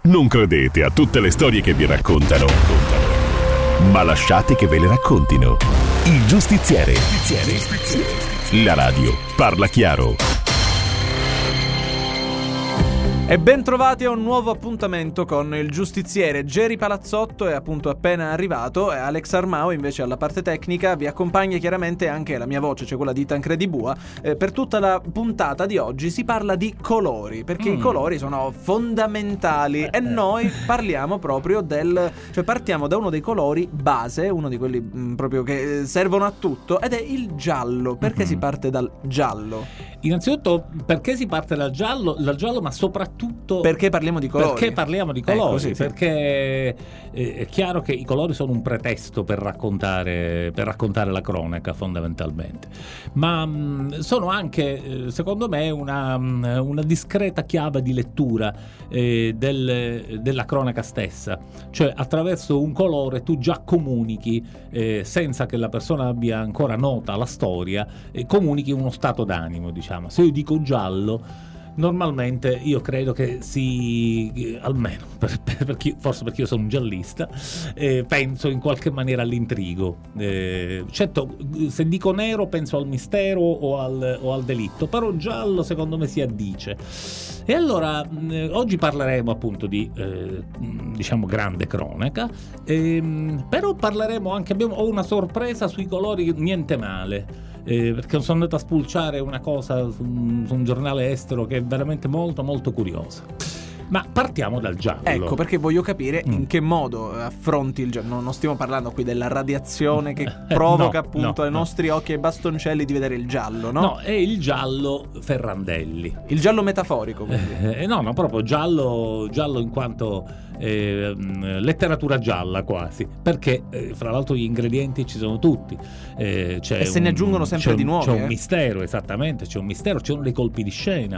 Non credete a tutte le storie che vi raccontano, ma lasciate che ve le raccontino. Il Giustiziere. La radio parla chiaro. E ben trovati a un nuovo appuntamento con il Giustiziere. Geri Palazzotto è appunto appena arrivato e Alex Armao invece alla parte tecnica. Vi accompagna chiaramente anche la mia voce, cioè quella di Tancredi Bua. Per tutta la puntata di oggi si parla di colori, perché i colori sono fondamentali e noi parliamo proprio cioè partiamo da uno dei colori base, uno di quelli proprio che servono a tutto, ed è il giallo. Perché si parte dal giallo? Innanzitutto, perché si parte dal giallo, ma soprattutto perché parliamo di colori. Perché parliamo di colori? Così, sì. Perché è chiaro che i colori sono un pretesto per raccontare la cronaca, fondamentalmente. Ma sono anche, secondo me, una discreta chiave di lettura della cronaca stessa. Cioè, attraverso un colore tu già comunichi, senza che la persona abbia ancora nota la storia, comunichi uno stato d'animo, diciamo. Se io dico giallo, normalmente io credo che almeno forse perché io sono un giallista, penso in qualche maniera all'intrigo. Certo, se dico nero penso al mistero o al delitto, però giallo secondo me si addice. E allora oggi parleremo appunto di diciamo grande cronaca, però parleremo anche, ho una sorpresa sui colori, niente male. Perché sono andato a spulciare una cosa su un giornale estero che è veramente molto molto curiosa. Ma partiamo dal giallo. Ecco, perché voglio capire in che modo affronti il giallo. Non stiamo parlando qui della radiazione che provoca appunto ai nostri occhi e ai bastoncelli di vedere il giallo, no? No, è il giallo Ferrandelli. Il giallo metaforico, quindi. No, proprio giallo in quanto letteratura gialla quasi, perché fra l'altro gli ingredienti ci sono tutti, e se ne aggiungono sempre di nuovi. C'è un mistero, esattamente, c'è sono dei colpi di scena,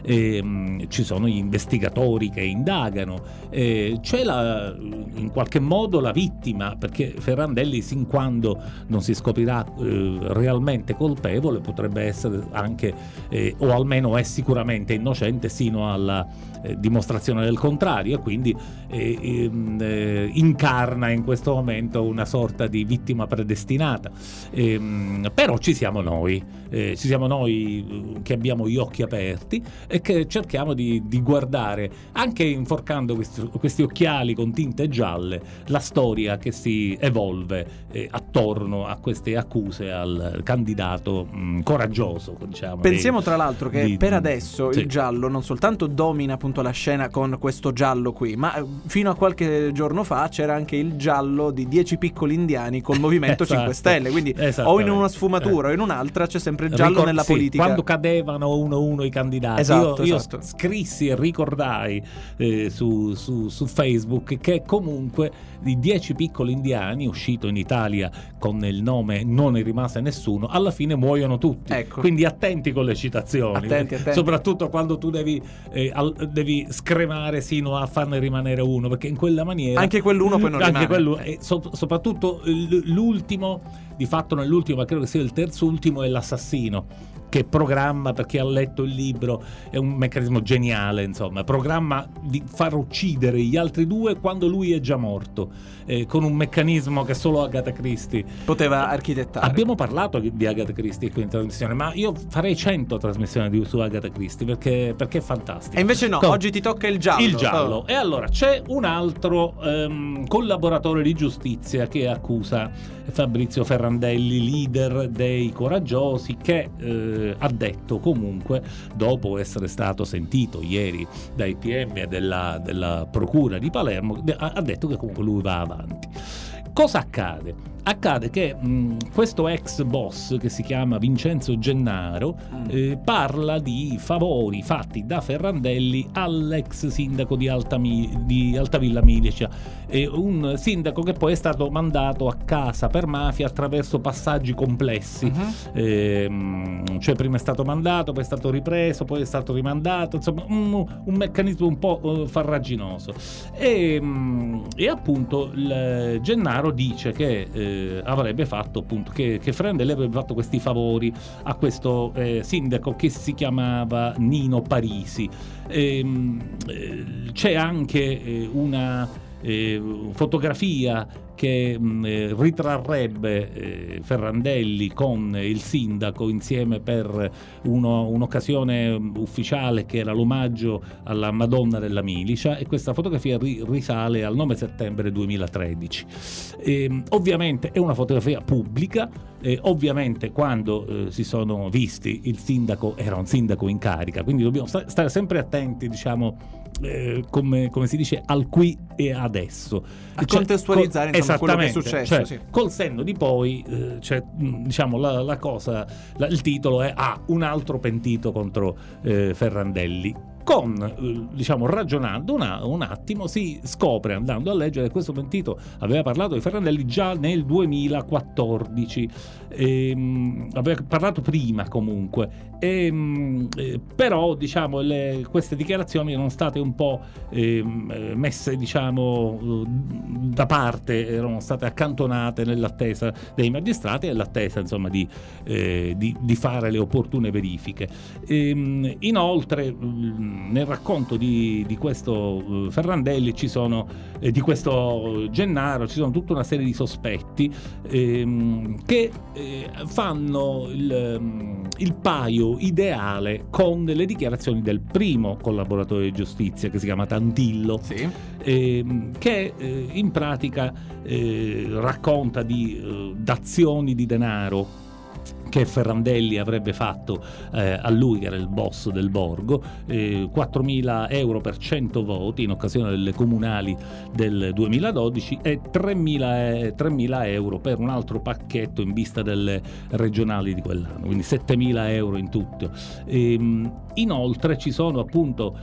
ci sono gli investigatori che indagano, c'è in qualche modo la vittima, perché Ferrandelli, sin quando non si scoprirà realmente colpevole, potrebbe essere anche o almeno è sicuramente innocente sino alla dimostrazione del contrario, e quindi incarna in questo momento una sorta di vittima predestinata. Però ci siamo noi che abbiamo gli occhi aperti e che cerchiamo di guardare, anche inforcando questi occhiali con tinte gialle, la storia che si evolve attorno a queste accuse al candidato coraggioso, diciamo. Pensiamo tra l'altro che per adesso il giallo non soltanto domina appunto la scena con questo giallo qui, ma fino a qualche giorno fa c'era anche il giallo di 10 piccoli indiani col Movimento 5 Stelle, quindi o in una sfumatura o in un'altra c'è sempre il giallo nella politica. Quando cadevano uno i candidati, io scrissi e ricordai su Facebook che comunque di 10 piccoli indiani, uscito in Italia con il nome Non ne rimase nessuno, alla fine muoiono tutti. Ecco. Quindi attenti con le citazioni, attenti. Soprattutto quando tu devi scremare sino a farne rimanere uno, perché in quella maniera anche quell'uno poi non rimane. Soprattutto l'ultimo, di fatto nell'ultimo, ma credo che sia il terzo ultimo, è l'assassino, che programma, perché ha letto il libro, è un meccanismo geniale, insomma, programma di far uccidere gli altri due quando lui è già morto, con un meccanismo che solo Agatha Christie poteva architettare. Abbiamo parlato di Agatha Christie qui in trasmissione, ma io farei 100 trasmissioni su Agatha Christie perché è fantastico. E invece no, oggi ti tocca il giallo. Il giallo. E allora c'è un altro collaboratore di giustizia che accusa Fabrizio Ferrandelli, leader dei coraggiosi, che ha detto comunque, dopo essere stato sentito ieri dai PM e della procura di Palermo, ha detto che comunque lui va avanti. Cosa accade? Accade che questo ex boss, che si chiama Vincenzo Gennaro, parla di favori fatti da Ferrandelli all'ex sindaco di Altavilla Milice, un sindaco che poi è stato mandato a casa per mafia attraverso passaggi complessi. Cioè prima è stato mandato, poi è stato ripreso, poi è stato rimandato, insomma un meccanismo un po' farraginoso. E appunto il Gennaro dice che avrebbe fatto appunto che Ferrandelli avrebbe fatto questi favori a questo sindaco che si chiamava Nino Parisi. C'è anche una fotografia che ritrarrebbe Ferrandelli con il sindaco insieme per un'occasione ufficiale che era l'omaggio alla Madonna della Milicia, e questa fotografia risale al 9 settembre 2013. Ovviamente è una fotografia pubblica, ovviamente quando si sono visti il sindaco era un sindaco in carica, quindi dobbiamo stare sempre attenti, diciamo, come si dice, al qui e adesso, a contestualizzare insomma quello che è successo, cioè, sì. Col senno di poi diciamo la cosa, il titolo è un altro pentito contro Ferrandelli. Diciamo, ragionando un attimo, si scopre, andando a leggere, che questo pentito aveva parlato di Ferrandelli già nel 2014, aveva parlato prima comunque, però diciamo queste dichiarazioni erano state un po' messe, diciamo, da parte, erano state accantonate nell'attesa dei magistrati e nell'attesa insomma di fare le opportune verifiche. Inoltre nel racconto di questo Ferrandelli ci sono, di questo Gennaro, ci sono tutta una serie di sospetti che fanno il paio ideale con le dichiarazioni del primo collaboratore di giustizia, che si chiama Tantillo, sì. Che in pratica racconta di dazioni di denaro che Ferrandelli avrebbe fatto a lui, che era il boss del borgo, 4.000 euro per 100 voti in occasione delle comunali del 2012 e 3.000 euro per un altro pacchetto in vista delle regionali di quell'anno, quindi 7.000 euro in tutto. Inoltre ci sono appunto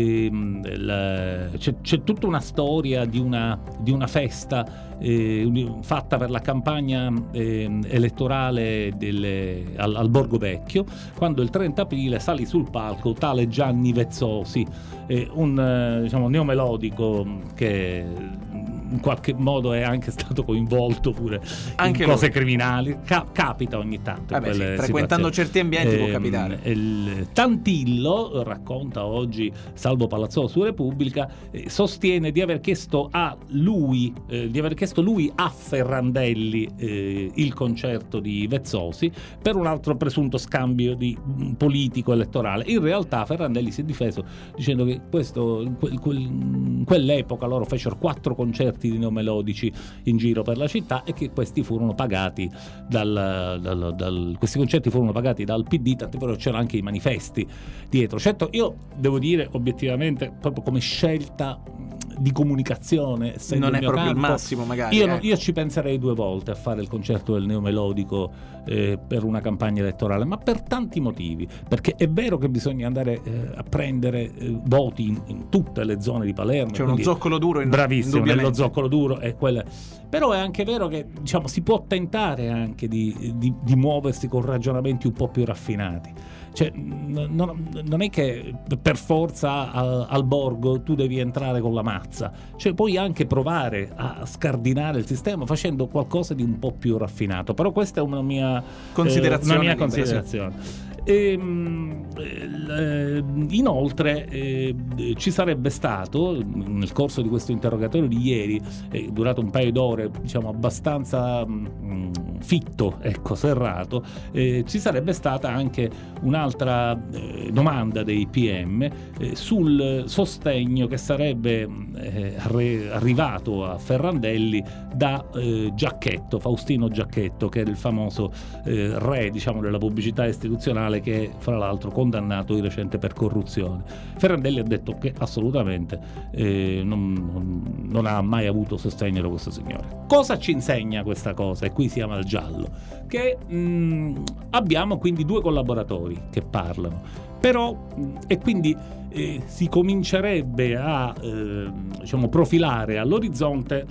c'è tutta una storia di una festa fatta per la campagna elettorale al Borgo Vecchio, quando il 30 aprile salì sul palco tale Gianni Vezzosi, un diciamo neomelodico che in qualche modo è anche stato coinvolto pure anche in cose criminali. Capita ogni tanto. Sì, frequentando certi ambienti può capitare. Tantillo racconta oggi Salvo Palazzolo su Repubblica, sostiene di aver chiesto lui a Ferrandelli il concerto di Vezzosi per un altro presunto scambio di politico elettorale. In realtà Ferrandelli si è difeso dicendo che in quell'epoca loro fecero 4 concerti di neomelodici in giro per la città e che questi furono pagati questi concerti furono pagati dal PD, tant'è vero che c'erano anche i manifesti dietro. Certo, io devo dire obiettivamente, proprio come scelta di comunicazione, non è proprio il massimo, magari io ci penserei 2 volte a fare il concerto del neomelodico per una campagna elettorale, ma per tanti motivi, perché è vero che bisogna andare a prendere voti in tutte le zone di Palermo, c'è uno zoccolo duro bravissimo, nello zoccolo duro è quella, però è anche vero che diciamo si può tentare anche di muoversi con ragionamenti un po' più raffinati. Cioè, non è che per forza al borgo tu devi entrare con la mazza, cioè puoi anche provare a scardinare il sistema facendo qualcosa di un po' più raffinato, però questa è una mia considerazione. Inoltre ci sarebbe stato nel corso di questo interrogatorio di ieri, durato un paio d'ore, diciamo abbastanza fitto, ecco, serrato, ci sarebbe stata anche un'altra domanda dei PM sul sostegno che sarebbe arrivato a Ferrandelli da Faustino Giacchetto, che era il famoso re, diciamo, della pubblicità istituzionale, che fra l'altro condannato di recente per corruzione. Ferrandelli ha detto che assolutamente non ha mai avuto sostegno da questo signore. Cosa ci insegna questa cosa? E qui siamo al giallo, che abbiamo quindi 2 collaboratori che parlano, però e quindi si comincerebbe a diciamo profilare all'orizzonte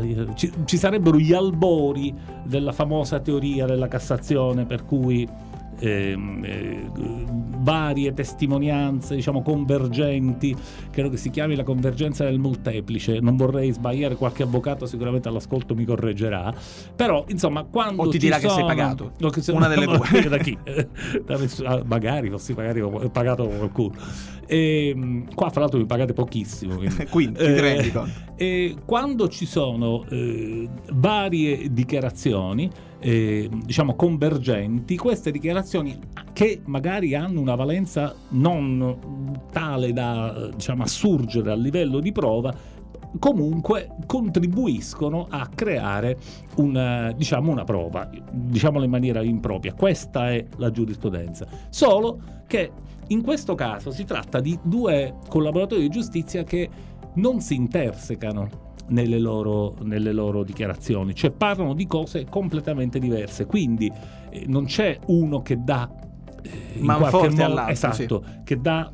ci sarebbero gli albori della famosa teoria della Cassazione, per cui varie testimonianze, diciamo, convergenti. Credo che si chiami la convergenza del molteplice, non vorrei sbagliare, qualche avvocato sicuramente all'ascolto mi correggerà, però insomma quando o ti dirà che sei pagato, una delle due. Da chi? Magari ho pagato qualcuno. Qua fra l'altro mi pagate pochissimo, quindi ti rendi conto. Quando ci sono varie dichiarazioni diciamo convergenti, queste dichiarazioni che magari hanno una valenza non tale da, diciamo, assurgere a livello di prova, comunque contribuiscono a creare una prova, diciamolo in maniera impropria. Questa è la giurisprudenza, solo che in questo caso si tratta di due collaboratori di giustizia che non si intersecano nelle loro dichiarazioni, cioè parlano di cose completamente diverse, quindi non c'è uno che dà manforte all'altro, esatto, sì, che dà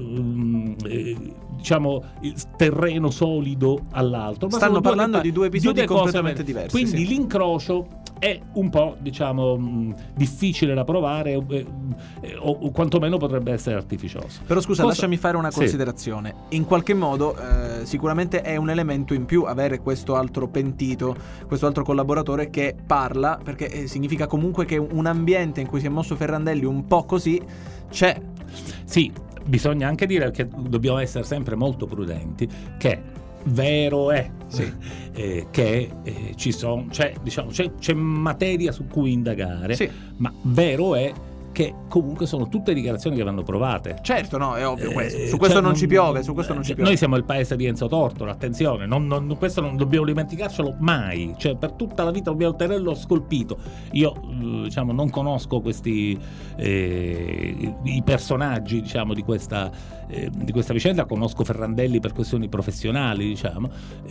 diciamo il terreno solido all'altro. Stanno parlando di due episodi completamente diversi, quindi sì, l'incrocio è un po', diciamo, difficile da provare o quantomeno potrebbe essere artificioso. Però scusa, lasciami fare una considerazione. Sì. In qualche modo sicuramente è un elemento in più avere questo altro pentito, questo altro collaboratore che parla, perché significa comunque che un ambiente in cui si è mosso Ferrandelli un po' così c'è. Sì, bisogna anche dire che dobbiamo essere sempre molto prudenti, che vero è, sì, che ci sono, c'è materia su cui indagare, sì, ma vero è che comunque sono tutte dichiarazioni che vanno provate. Certo, no, è ovvio questo. Su questo non ci piove, su questo non ci piove. Noi siamo il paese di Enzo Tortora, attenzione, questo non dobbiamo dimenticarcelo mai, cioè per tutta la vita dobbiamo tenerlo scolpito. Io diciamo non conosco questi i personaggi, diciamo, di questa vicenda, conosco Ferrandelli per questioni professionali, diciamo,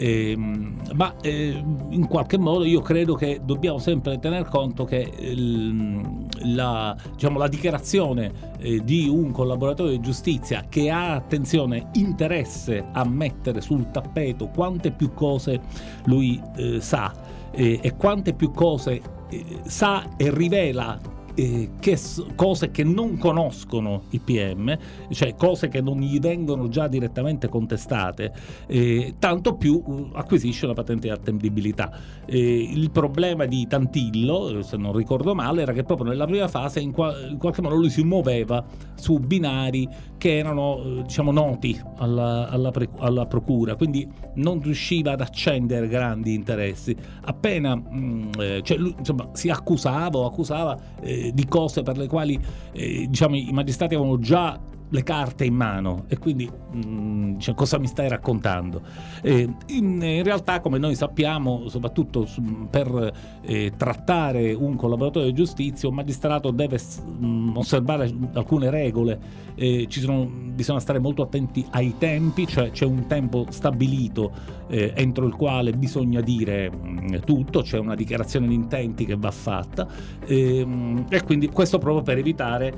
ma in qualche modo io credo che dobbiamo sempre tener conto che la dichiarazione di un collaboratore di giustizia che ha, attenzione, interesse a mettere sul tappeto quante più cose lui sa e quante più cose sa e rivela cose che non conoscono i PM, cioè cose che non gli vengono già direttamente contestate, tanto più acquisisce una patente di attendibilità. Il problema di Tantillo, se non ricordo male, era che proprio nella prima fase in qualche modo lui si muoveva su binari che erano diciamo noti alla procura, quindi non riusciva ad accendere grandi interessi. Appena cioè lui, insomma, si accusava di cose per le quali diciamo i magistrati avevano già le carte in mano, e quindi cioè, cosa mi stai raccontando? In realtà, come noi sappiamo, soprattutto per trattare un collaboratore di giustizia, un magistrato deve osservare alcune regole, bisogna stare molto attenti ai tempi, cioè c'è un tempo stabilito entro il quale bisogna dire tutto, c'è una dichiarazione di intenti che va fatta, e quindi questo proprio per evitare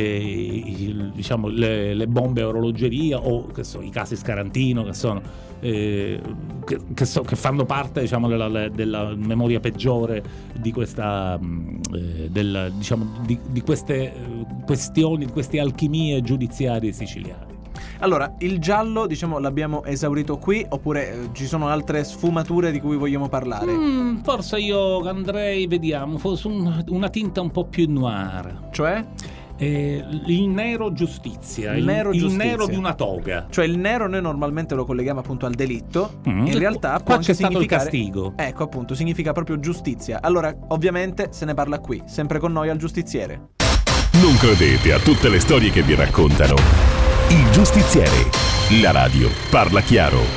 diciamo le bombe a orologeria o che so, i casi Scarantino, che sono che fanno parte, diciamo, della memoria peggiore di questa diciamo di queste questioni, di queste alchimie giudiziarie siciliane. Allora, il giallo, diciamo, l'abbiamo esaurito qui, oppure ci sono altre sfumature di cui vogliamo parlare? Forse io andrei, vediamo, forse una tinta un po' più noir. Cioè? Il nero giustizia, il nero di una toga. Cioè il nero noi normalmente lo colleghiamo appunto al delitto, in realtà qua c'è stato il castigo. Ecco, appunto, significa proprio giustizia. Allora, ovviamente se ne parla qui, sempre con noi al Giustiziere. Non credete a tutte le storie che vi raccontano. Il Giustiziere, la radio parla chiaro.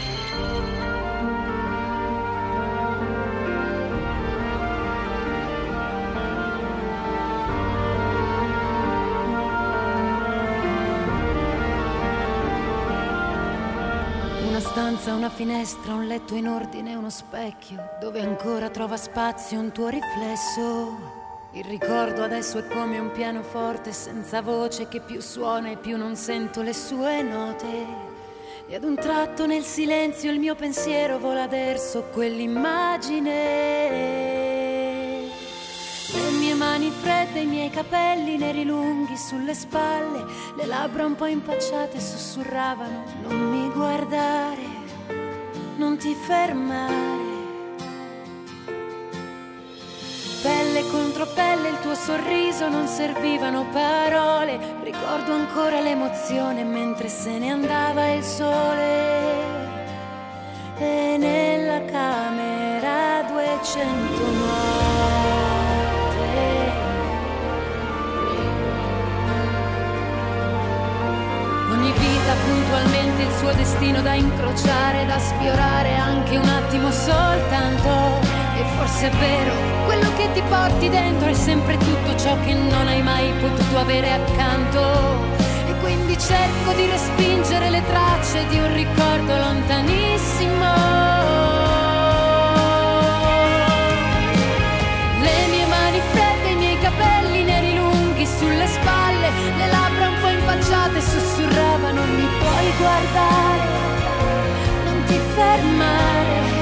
Una finestra, un letto in ordine, uno specchio dove ancora trova spazio un tuo riflesso. Il ricordo adesso è come un pianoforte senza voce che più suona e più non sento le sue note. E ad un tratto nel silenzio il mio pensiero vola verso quell'immagine. Le mie mie mani fredde, i miei capelli neri lunghi sulle spalle, le labbra un po' impacciate sussurravano: non mi guardare, non ti fermare. Pelle contro pelle, il tuo sorriso, non servivano parole. Ricordo ancora l'emozione mentre se ne andava il sole. E nella camera 200 note. Ogni vita puntualmente il suo destino da incrociare, da sfiorare anche un attimo soltanto. E forse è vero, quello che ti porti dentro è sempre tutto ciò che non hai mai potuto avere accanto. E quindi cerco di respingere le tracce di un ricordo lontanissimo. Le mie mani fredde, i miei capelli neri lunghi sulle spalle, le labbra un po' impacciate sussurravano: mi puoi guardare, non ti fermare.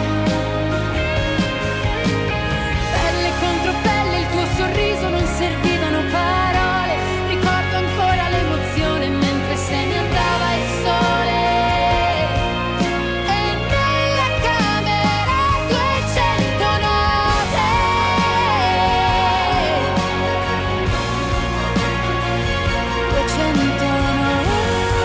Sorriso, non servivano parole, ricordo ancora l'emozione mentre se ne andava il sole. E nella camera 200 note. 200 note.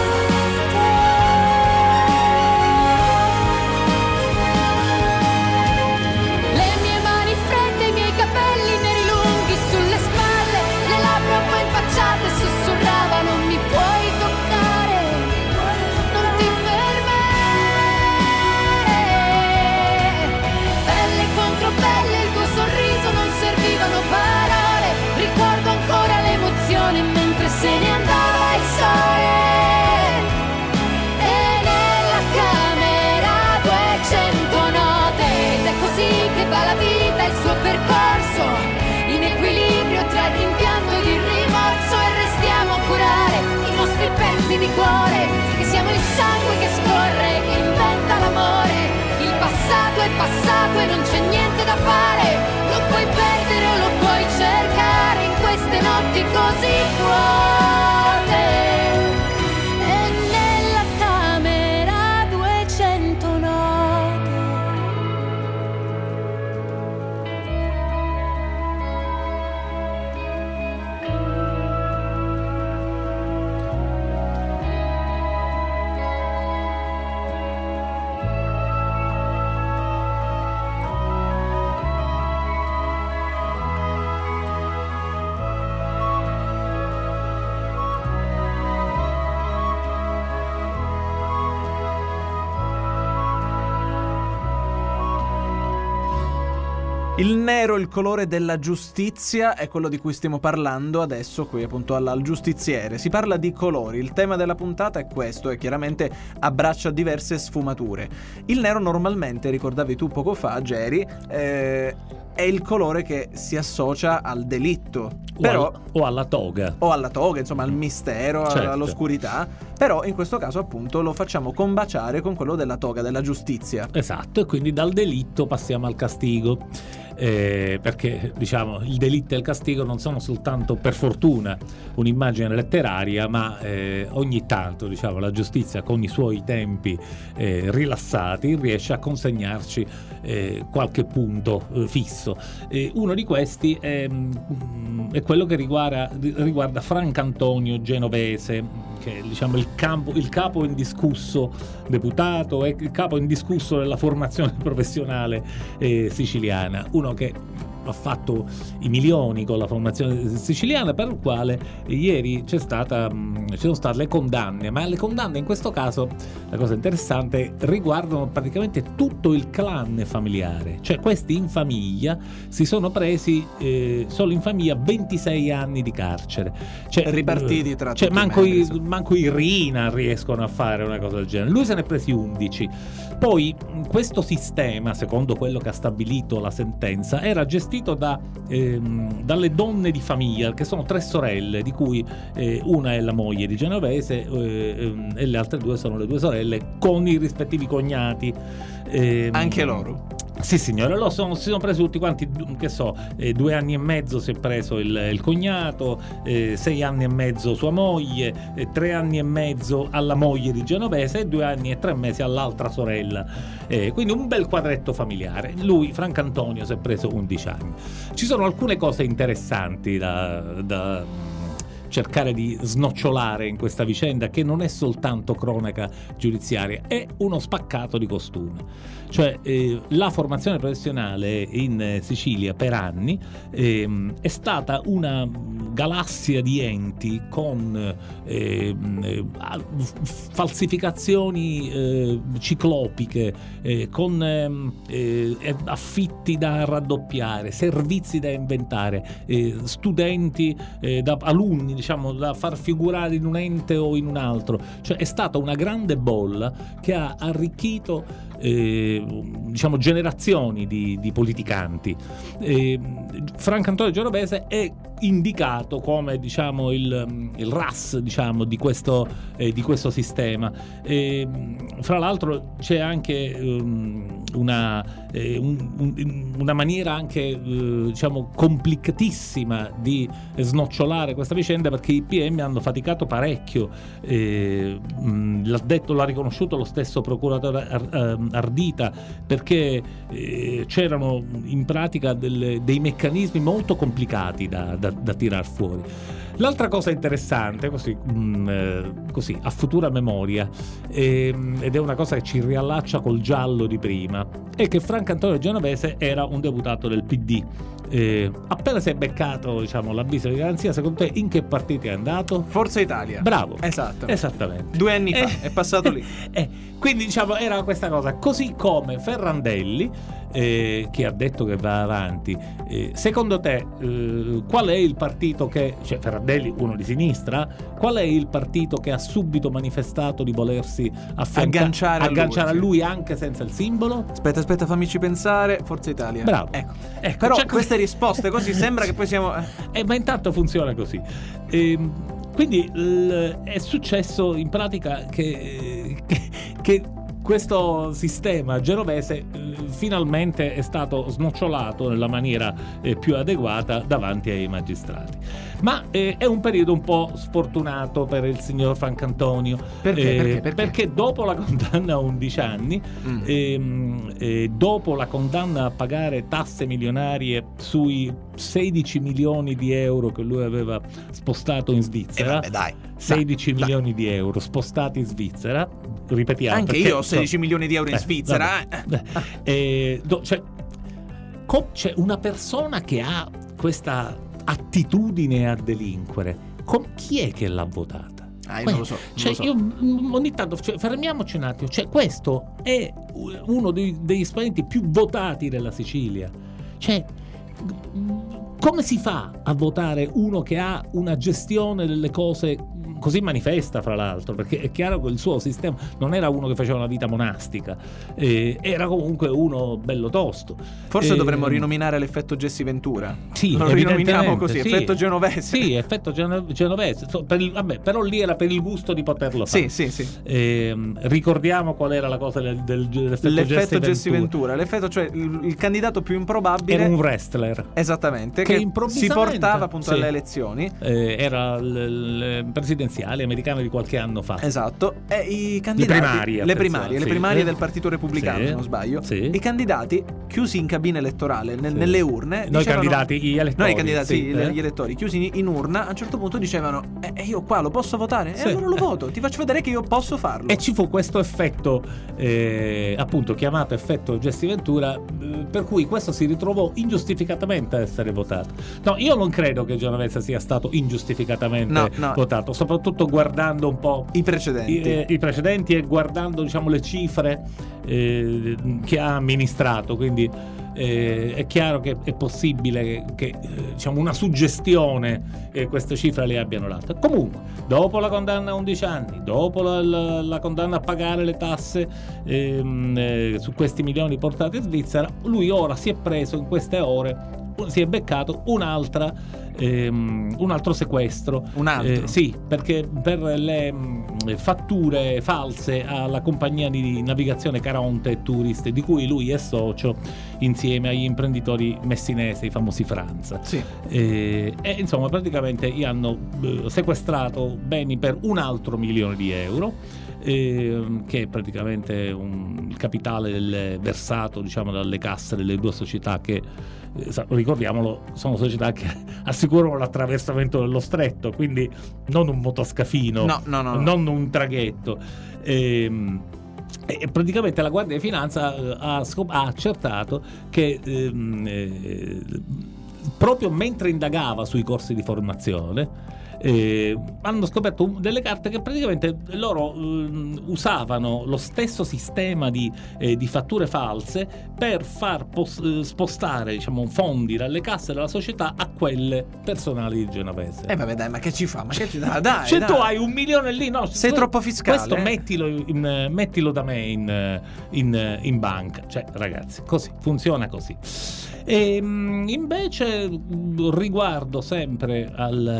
Le mie mani fredde, i miei capelli neri sulle spalle, le labbra un po' impacciate sussurravano: mi puoi toccare, non ti fermare. Pelle contro pelle, il tuo sorriso, non servivano parole. Ricordo ancora l'emozione mentre se ne andava il sole. E nella camera 200 note. Ed è così che va la vita, il suo percorso, in equilibrio tra il rimpianto ed il rimorso. E restiamo a curare i nostri pezzi di cuore, che siamo il sangue che scorre, che inventa l'amore. Il passato è passato e non c'è niente da fare. Lo puoi perdere o lo puoi cercare in queste notti così vuote. E nella camera 200 note. Il nero, il colore della giustizia, è quello di cui stiamo parlando adesso qui appunto al Giustiziere. Si parla di colori, il tema della puntata è questo e chiaramente abbraccia diverse sfumature. Il nero normalmente, ricordavi tu poco fa, Geri, è il colore che si associa al delitto. O alla toga. O alla toga, insomma al mistero, certo, all'oscurità. Però in questo caso appunto lo facciamo combaciare con quello della toga della giustizia. Esatto, e quindi dal delitto passiamo al castigo. Perché diciamo il delitto e il castigo non sono soltanto, per fortuna, un'immagine letteraria, ma ogni tanto diciamo la giustizia con i suoi tempi rilassati riesce a consegnarci qualche punto fisso. Uno di questi è quello che riguarda Francantonio Genovese, che è diciamo il capo indiscusso deputato e il capo indiscusso della formazione professionale siciliana, uno che ha fatto i milioni con la formazione siciliana, per il quale ieri ci sono state le condanne, ma le condanne in questo caso, la cosa interessante, riguardano praticamente tutto il clan familiare, cioè questi in famiglia si sono presi solo in famiglia 26 anni di carcere, cioè, ripartiti tra cioè tutti manco i Rina riescono a fare una cosa del genere. Lui se ne è presi 11. Poi questo sistema, secondo quello che ha stabilito la sentenza, era gestito dalle donne di famiglia, che sono 3 sorelle, di cui una è la moglie di Genovese e le altre 2 sono le 2 sorelle con i rispettivi cognati. Anche loro. Sì signore, si sono presi tutti quanti, che so, 2 anni e mezzo si è preso il cognato, 6 anni e mezzo sua moglie, 3 anni e mezzo alla moglie di Genovese e 2 anni e 3 mesi all'altra sorella, quindi un bel quadretto familiare. Lui, Francantonio, si è preso 11 anni. Ci sono alcune cose interessanti da cercare di snocciolare in questa vicenda, che non è soltanto cronaca giudiziaria, è uno spaccato di costume. Cioè la formazione professionale in Sicilia per anni è stata una galassia di enti con falsificazioni ciclopiche, con affitti da raddoppiare, servizi da inventare, studenti da alunni, diciamo, da far figurare in un ente o in un altro. Cioè è stata una grande bolla che ha arricchito diciamo generazioni di politicanti. Francantonio Genovese è indicato come, diciamo, il RAS, diciamo, di questo sistema. Fra l'altro c'è anche una maniera anche diciamo complicatissima di snocciolare questa vicenda, perché i PM hanno faticato parecchio. L'ha riconosciuto lo stesso procuratore Ardita, perché c'erano in pratica dei meccanismi molto complicati da tirar fuori. L'altra cosa interessante, così a futura memoria, ed è una cosa che ci riallaccia col giallo di prima, è che Francantonio Genovese era un deputato del PD. Appena si è beccato, diciamo, l'avviso di garanzia, secondo te in che partito è andato? Forza Italia. Bravo. Esatto. Esattamente. 2 anni fa è passato lì. Quindi, diciamo, era questa cosa. Così come Ferrandelli, che ha detto che va avanti. Secondo te qual è il partito che, cioè Ferrandelli, uno di sinistra, qual è il partito che ha subito manifestato di volersi agganciare a lui anche senza il simbolo? Aspetta, fammici pensare. Forza Italia. Bravo. Ecco. Però cioè, queste risposte così sembra che poi siamo ma intanto funziona così. Quindi è successo in pratica che questo sistema genovese finalmente è stato snocciolato nella maniera più adeguata davanti ai magistrati. Ma è un periodo un po' sfortunato per il signor Francantonio. Perché? Perché dopo la condanna a 11 anni, dopo la condanna a pagare tasse milionarie sui 16 milioni di euro che lui aveva spostato in Svizzera, 16 milioni di euro spostati in Svizzera, ripetiamo, anche io ho 16 milioni di euro in Svizzera. C'è una persona che ha questa attitudine a delinquere. Chi è che l'ha votata? Io non lo so. Io ogni tanto, fermiamoci un attimo. Questo è uno degli esponenti più votati della Sicilia. Come si fa a votare uno che ha una gestione delle cose così manifesta, fra l'altro? Perché è chiaro che il suo sistema non era uno che faceva una vita monastica, era comunque uno bello tosto. Forse dovremmo rinominare l'effetto Jesse Ventura. Sì, lo rinominiamo così, sì, effetto Genovese. Sì, effetto Genovese. Però lì era per il gusto di poterlo fare. Sì. Ricordiamo qual era la cosa l'effetto Jesse Ventura. L'effetto, cioè il candidato più improbabile era un wrestler. Esattamente, che si portava appunto alle elezioni. Era il presidenziale americano di qualche anno fa. Esatto. E i candidati, le primarie del Partito Repubblicano, se non sbaglio. Sì. I candidati chiusi in cabina elettorale, nelle urne. Gli elettori. Gli elettori chiusi in urna, a un certo punto dicevano: io qua lo posso votare? E allora lo voto, ti faccio vedere che io posso farlo. E ci fu questo effetto, appunto chiamato effetto Jesse Ventura, per cui questo si ritrovò ingiustificatamente a essere votato. No, io non credo che Genovese sia stato ingiustificatamente votato, soprattutto guardando un po' i precedenti e guardando, diciamo, le cifre che ha amministrato. Quindi è chiaro che è possibile che diciamo una suggestione queste cifre le abbiano date. Comunque, dopo la condanna a 11 anni, dopo la condanna a pagare le tasse su questi milioni portati in Svizzera, lui ora si è preso in queste ore si è beccato un altro sequestro. Un altro? Sì, perché per le fatture false alla compagnia di navigazione Caronte Tourist, di cui lui è socio insieme agli imprenditori messinesi, i famosi Franza. Sì. E insomma, praticamente gli hanno sequestrato beni per un altro €1 milione, che è praticamente il capitale versato, diciamo, dalle casse delle due società che, ricordiamolo, sono società che assicurano l'attraversamento dello stretto, quindi non un motoscafino, no. non un traghetto. E praticamente la Guardia di Finanza ha accertato che proprio mentre indagava sui corsi di formazione hanno scoperto delle carte che praticamente loro usavano lo stesso sistema di fatture false per far spostare, diciamo, fondi dalle casse della società a quelle personali di Genovese. Vabbè, dai, ma che ci fa? Ma che ci dà? Dai, tu hai $1 milione lì, no? Sei troppo fiscale. Questo mettilo da me in banca. Cioè, ragazzi, così funziona così. E invece, riguardo sempre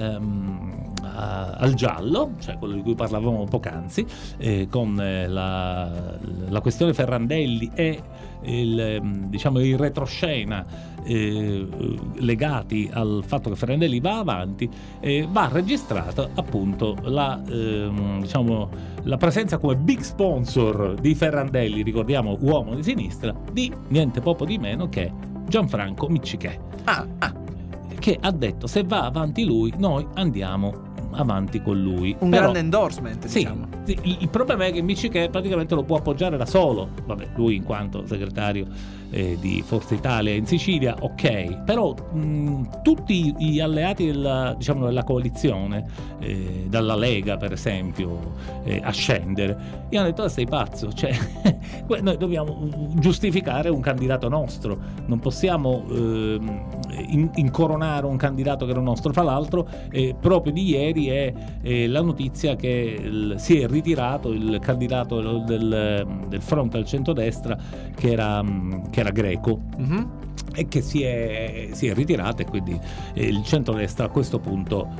al giallo, cioè quello di cui parlavamo poc'anzi, con la questione Ferrandelli e il retroscena legati al fatto che Ferrandelli va avanti, va registrata appunto la presenza come big sponsor di Ferrandelli, ricordiamo uomo di sinistra, di niente poco di meno che Gianfranco Miccichè, che ha detto: se va avanti lui, noi andiamo avanti con lui. Grande endorsement, sì, diciamo. Il problema è che Miccichè praticamente lo può appoggiare da solo. Vabbè, lui in quanto segretario di Forza Italia in Sicilia, ok, però tutti gli alleati della coalizione, dalla Lega per esempio, a scendere, gli hanno detto: sei pazzo, cioè noi dobbiamo giustificare un candidato nostro, non possiamo incoronare un candidato che era nostro. Fra l'altro, proprio di ieri è la notizia che si è ritirato il candidato del fronte al centrodestra che era Greco, e che si è ritirato, e quindi il centrodestra a questo punto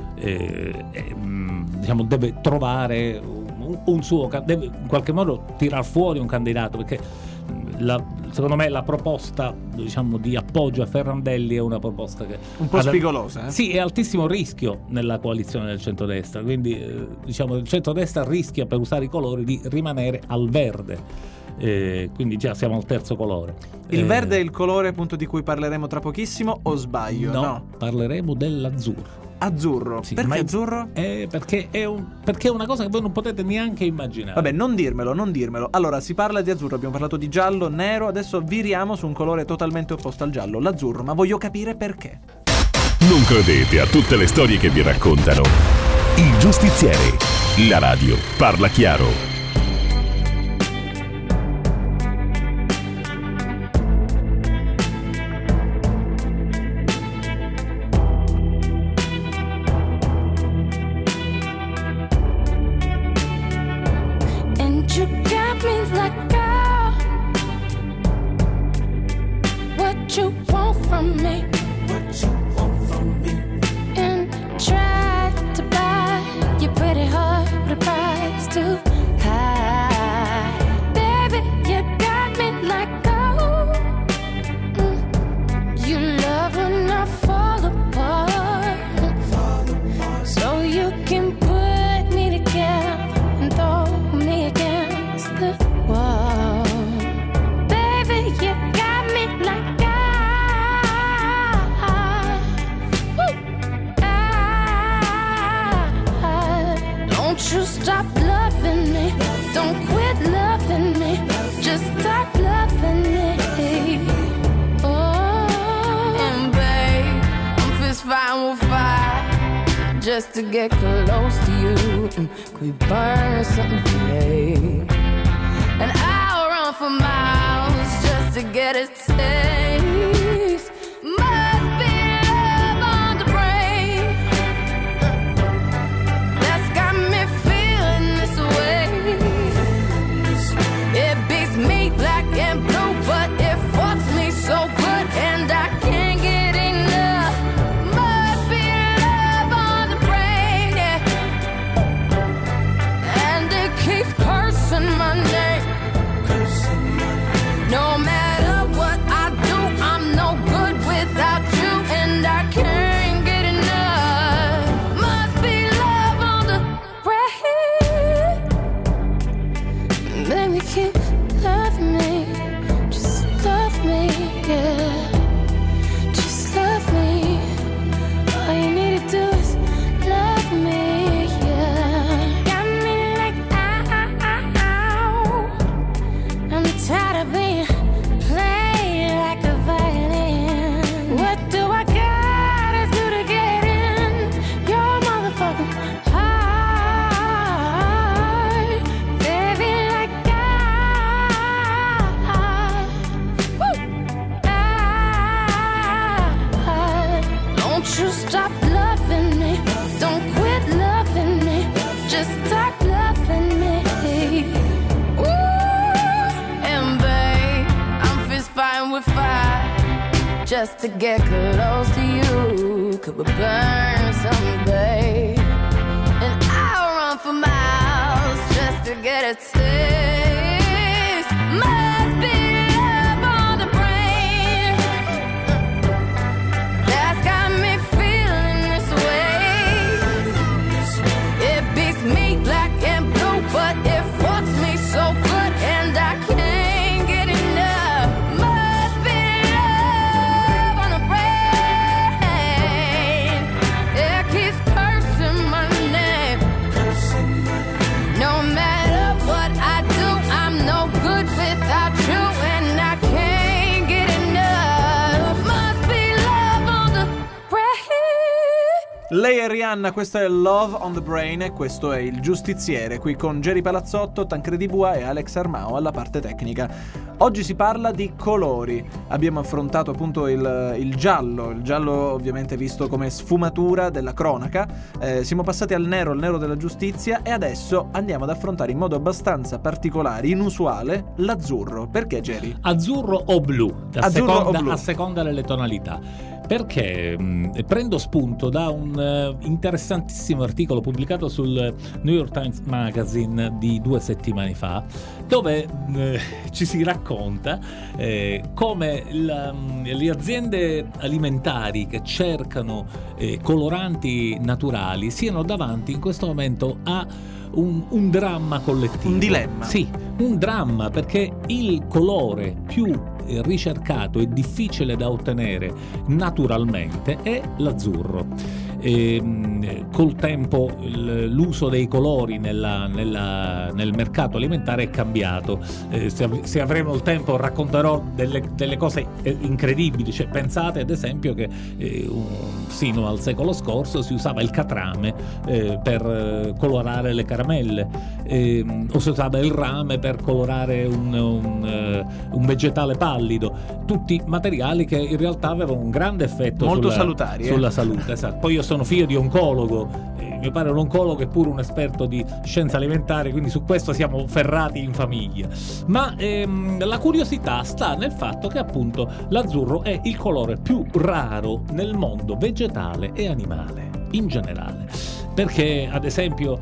deve trovare un suo, deve in qualche modo tirar fuori un candidato, perché secondo me la proposta, diciamo, di appoggio a Ferrandelli è una proposta che un po' spigolosa, Sì, è altissimo rischio nella coalizione del centrodestra, quindi il centrodestra rischia, per usare i colori, di rimanere al verde. Quindi già siamo al terzo colore. Il verde è il colore appunto di cui parleremo tra pochissimo, o sbaglio? No, parleremo dell'azzurro. Azzurro? Sì, perché azzurro? Perché è una cosa che voi non potete neanche immaginare. Vabbè, non dirmelo. Allora, si parla di azzurro, abbiamo parlato di giallo, nero, adesso viriamo su un colore totalmente opposto al giallo, l'azzurro, ma voglio capire perché. Non credete a tutte le storie che vi raccontano. Il Giustiziere. La radio parla chiaro. Just to get close to you, could we burn something today? And I'll run for miles just to get a taste. Must be love on the brain that's got me feeling this way. It beats me black and blue, but it fucks me so good, and I can't get enough. No matter what I do, I'm no good without you, and I can't get enough. Must be love on the brain. Baby, keep loving me, just love me, yeah. Just love me. All you need to do is love me, yeah. Got me like ow. I'm tired of being played like a violin. What do I gotta do to get in your motherfucking heart? Baby, like don't you stop loving me, don't quit loving me, just start loving me. Ooh, and babe, I'm fist fighting with fire just to get close to you. Could we burn something, babe? And I'll run for miles just to get a taste. Must be love on the brain that's got me feeling this way. It beats me black and blue, but it fucks me so good, and I can't get enough. Must be love on the brain. It keeps cursing my name. No matter what I do, I'm no good without you, and I can't get enough. Must be love on the brain. Lei è Rihanna, questo è Love on the Brain e questo è Il Giustiziere, qui con Geri Palazzotto, Tancredi Bua e Alex Armao alla parte tecnica. Oggi si parla di colori. Abbiamo affrontato appunto il giallo ovviamente visto come sfumatura della cronaca. Siamo passati al nero della giustizia, e adesso andiamo ad affrontare in modo abbastanza particolare, inusuale, l'azzurro. Perché, Geri? Azzurro o blu, a seconda delle tonalità. Perché prendo spunto da un interessantissimo articolo pubblicato sul New York Times Magazine di 2 settimane fa, dove ci si racconta come le aziende alimentari che cercano coloranti naturali siano davanti in questo momento a un dramma collettivo. Un dilemma. Sì, un dramma, perché il colore più ricercato e difficile da ottenere naturalmente è l'azzurro. Col tempo l'uso dei colori nel mercato alimentare è cambiato. Se avremo il tempo racconterò delle cose incredibili. Cioè, pensate ad esempio che sino al secolo scorso si usava il catrame per colorare le caramelle, o si usava il rame per colorare un vegetale pallido, tutti materiali che in realtà avevano un grande effetto molto salutari sulla salute. Esatto. Poi io sono figlio di oncologo, mio padre è un oncologo e pure un esperto di scienze alimentari, quindi su questo siamo ferrati in famiglia. Ma la curiosità sta nel fatto che appunto l'azzurro è il colore più raro nel mondo vegetale e animale in generale, perché ad esempio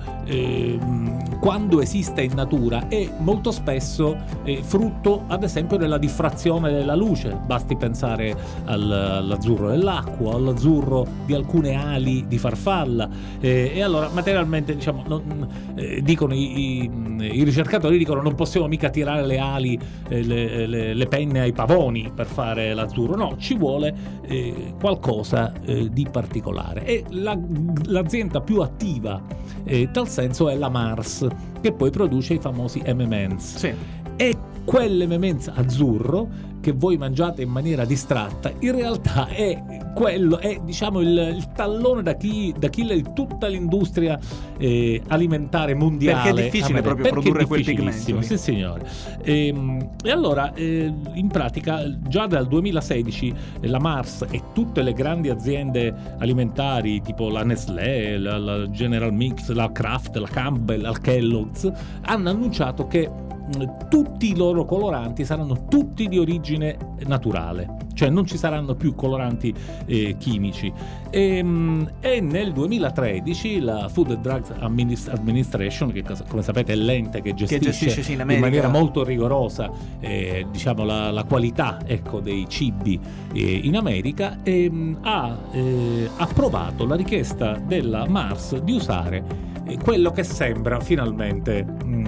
quando esiste in natura è molto spesso frutto ad esempio della diffrazione della luce. Basti pensare all'azzurro dell'acqua, all'azzurro di alcune ali di farfalla, e allora materialmente diciamo dicono i ricercatori dicono non possiamo mica tirare le ali, le penne ai pavoni per fare l'azzurro, no, ci vuole qualcosa di particolare, e l'azienda più attiva tal senso è la Mars, che poi produce i famosi M&M's. Sì. E quell'M&M's azzurro che voi mangiate in maniera distratta in realtà è diciamo il tallone d'Achille di tutta l'industria alimentare mondiale, perché è difficile proprio produrre quel pigmento. Sì, signore. E allora in pratica già dal 2016 la Mars e tutte le grandi aziende alimentari tipo la Nestlé, la General Mills, la Kraft, la Campbell, la Kellogg's hanno annunciato che tutti i loro coloranti saranno tutti di origine naturale, cioè non ci saranno più coloranti chimici. E nel 2013 la Food and Drug Administration, che come sapete è l'ente che gestisce in maniera molto rigorosa diciamo la qualità, ecco, dei cibi in America, ha approvato la richiesta della Mars di usare quello che sembra finalmente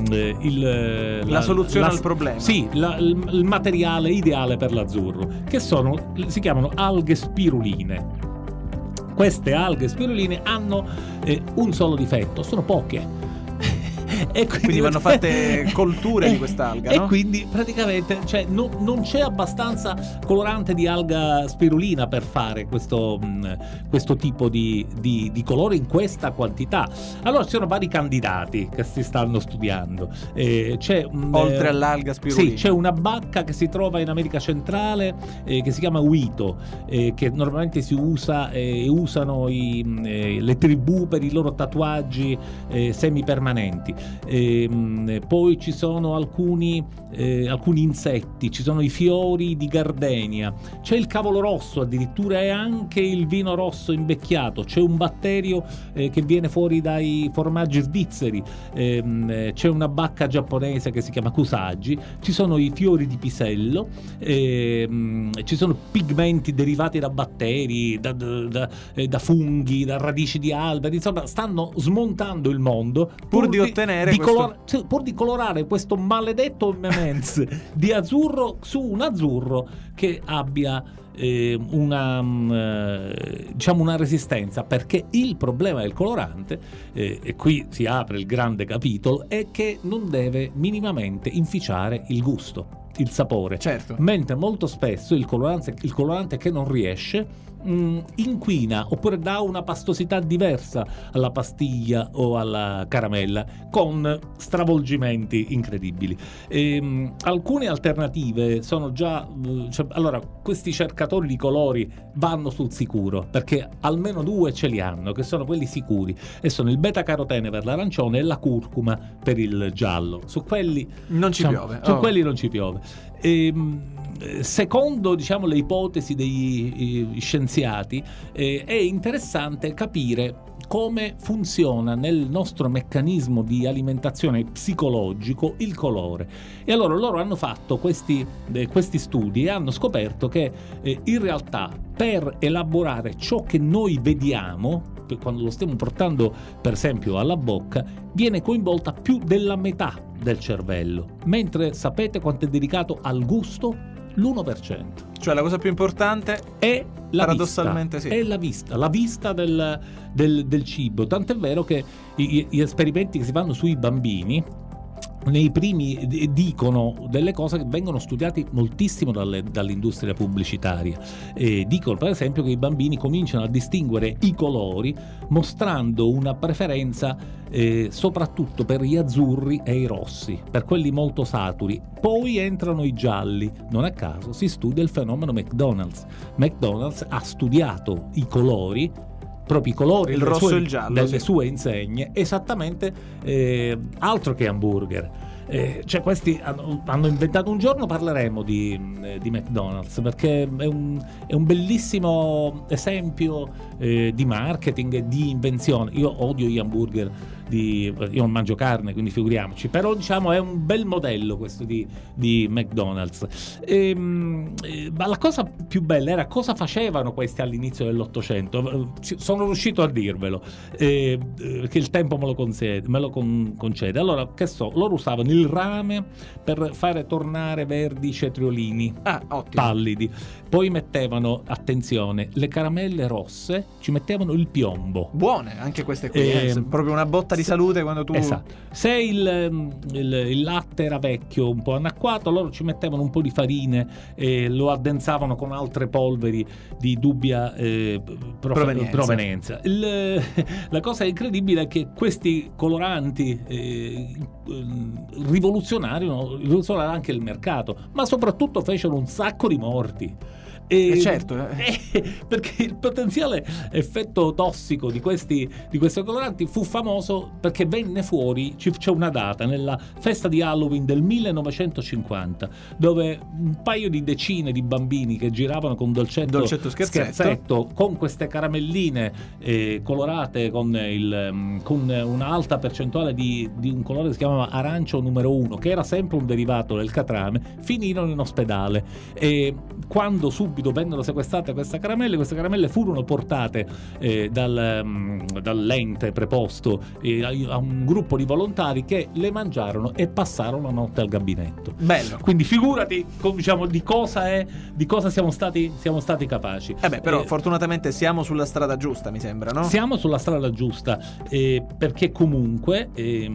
la soluzione al problema. Sì, il materiale ideale per l'azzurro, che si chiamano alghe spiruline. Queste alghe spiruline hanno un solo difetto: sono poche. E quindi vanno fatte colture di quest'alga, no? E quindi praticamente, cioè, non c'è abbastanza colorante di alga spirulina per fare questo tipo di colore in questa quantità. Allora ci sono vari candidati che si stanno studiando. Oltre all'alga spirulina, sì, c'è una bacca che si trova in America centrale che si chiama Uito, che normalmente si usa e usano le tribù per i loro tatuaggi semipermanenti. Poi ci sono alcuni insetti, ci sono i fiori di gardenia, c'è il cavolo rosso addirittura, e anche il vino rosso invecchiato, c'è un batterio che viene fuori dai formaggi svizzeri, c'è una bacca giapponese che si chiama Kusagi, ci sono i fiori di pisello, ci sono pigmenti derivati da batteri, da funghi, da radici di alberi. Insomma, stanno smontando il mondo pur di ottenere pur di colorare questo maledetto M&M's di azzurro su un azzurro che abbia una resistenza, perché il problema del colorante, e qui si apre il grande capitolo, è che non deve minimamente inficiare il gusto, il sapore. Certo. Mentre molto spesso il colorante che non riesce inquina, oppure dà una pastosità diversa alla pastiglia o alla caramella, con stravolgimenti incredibili. Alcune alternative sono già allora, questi cercatori di colori vanno sul sicuro, perché almeno due ce li hanno, che sono quelli sicuri, e sono il beta carotene per l'arancione e la curcuma per il giallo. Su quelli non ci piove. Quelli non ci piove. Secondo le ipotesi degli scienziati, è interessante capire come funziona nel nostro meccanismo di alimentazione psicologico il colore. E allora loro hanno fatto questi studi e hanno scoperto che in realtà, per elaborare ciò che noi vediamo quando lo stiamo portando per esempio alla bocca, viene coinvolta più della metà del cervello, mentre sapete quanto è dedicato al gusto? L'1%. Cioè la cosa più importante è la paradossalmente vista, sì. È la vista del cibo. Tant'è vero che gli esperimenti che si fanno sui bambini nei primi dicono delle cose che vengono studiate moltissimo dall'industria pubblicitaria. Dicono per esempio che i bambini cominciano a distinguere i colori mostrando una preferenza soprattutto per gli azzurri e i rossi, per quelli molto saturi. Poi entrano i gialli. Non a caso si studia il fenomeno McDonald's. McDonald's ha studiato i colori, proprio i colori, il rosso e il giallo, delle sue insegne, esattamente, altro che hamburger. Cioè questi hanno inventato, un giorno parleremo di McDonald's, perché è un bellissimo esempio di marketing e di invenzione. Io odio gli hamburger, io non mangio carne, quindi figuriamoci, però è un bel modello questo di McDonald's. Ma la cosa più bella era cosa facevano questi all'inizio dell'Ottocento. Sono riuscito a dirvelo, perché il tempo me lo concede. Allora, che so, loro usavano il rame per fare tornare verdi i cetriolini pallidi, poi mettevano, attenzione, le caramelle rosse, ci mettevano il piombo. Buone anche queste qui, proprio una botta di salute quando tu... Esatto. Se il latte era vecchio, un po' anacquato, loro ci mettevano un po' di farine e lo addensavano con altre polveri di dubbia provenienza. La cosa incredibile è che questi coloranti rivoluzionarono anche il mercato, ma soprattutto fecero un sacco di morti. Certo, perché il potenziale effetto tossico di questi coloranti fu famoso perché venne fuori, c'è una data nella festa di Halloween del 1950 dove un paio di decine di bambini che giravano con dolcetto scherzetto con queste caramelline colorate con una alta percentuale di un colore che si chiamava arancio numero 1, che era sempre un derivato del catrame, finirono in ospedale. E quando subito vennero sequestrate queste caramelle furono portate dall'ente preposto a un gruppo di volontari che le mangiarono e passarono la notte al gabinetto. Bello. Quindi figurati, diciamo, di cosa siamo stati capaci. Però fortunatamente siamo sulla strada giusta, mi sembra, no? Siamo sulla strada giusta, perché comunque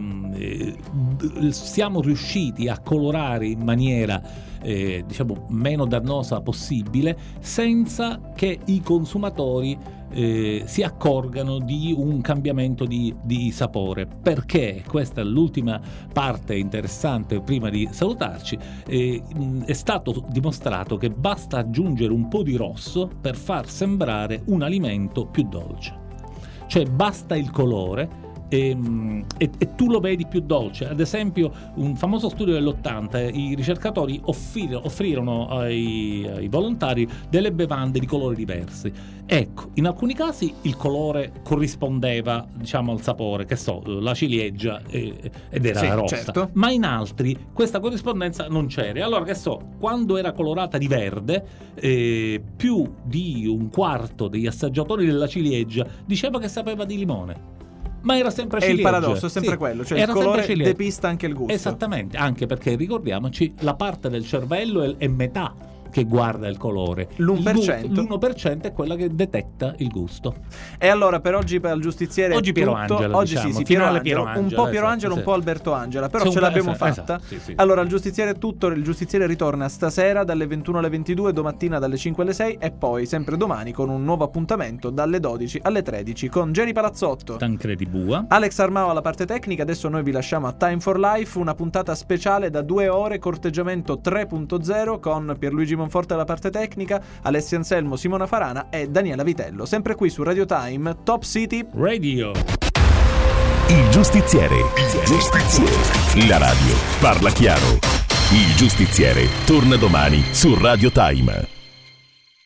siamo riusciti a colorare in maniera diciamo meno dannosa possibile, senza che i consumatori si accorgano di un cambiamento di sapore. Perché questa è l'ultima parte interessante prima di salutarci. È stato dimostrato che basta aggiungere un po' di rosso per far sembrare un alimento più dolce, cioè basta il colore e tu lo vedi più dolce. Ad esempio, un famoso studio dell'80, i ricercatori offrirono ai volontari delle bevande di colori diversi. Ecco, in alcuni casi il colore corrispondeva, diciamo, al sapore, che so, la ciliegia ed era rossa, certo. Ma in altri questa corrispondenza non c'era. Allora, che so, quando era colorata di verde, più di un quarto degli assaggiatori della ciliegia diceva che sapeva di limone. Ma era sempre ciliegia. E il paradosso è sempre quello, cioè il colore depista anche il gusto. Esattamente, anche perché ricordiamoci, la parte del cervello è metà che guarda il colore. L'1% è quella che detetta il gusto. E allora per oggi al giustiziere oggi Piero Angela, oggi diciamo, sì, Piero Angela, un po' Piero Angela, un po' Alberto Angela, però ce l'abbiamo fatta. Sì. Allora il giustiziere è tutto, il giustiziere ritorna stasera dalle 21 alle 22, domattina dalle 5 alle 6 e poi sempre domani con un nuovo appuntamento dalle 12 alle 13 con Geri Palazzotto, Tancredi Bua, Alex Armao alla parte tecnica. Adesso noi vi lasciamo a Time for Life, una puntata speciale da 2 ore, corteggiamento 3.0 con Pierluigi Monforte alla parte tecnica, Alessia Anselmo, Simona Farana e Daniela Vitello, sempre qui su Radio Time, Top City Radio. Il giustiziere. La radio parla chiaro. Il giustiziere torna domani su Radio Time.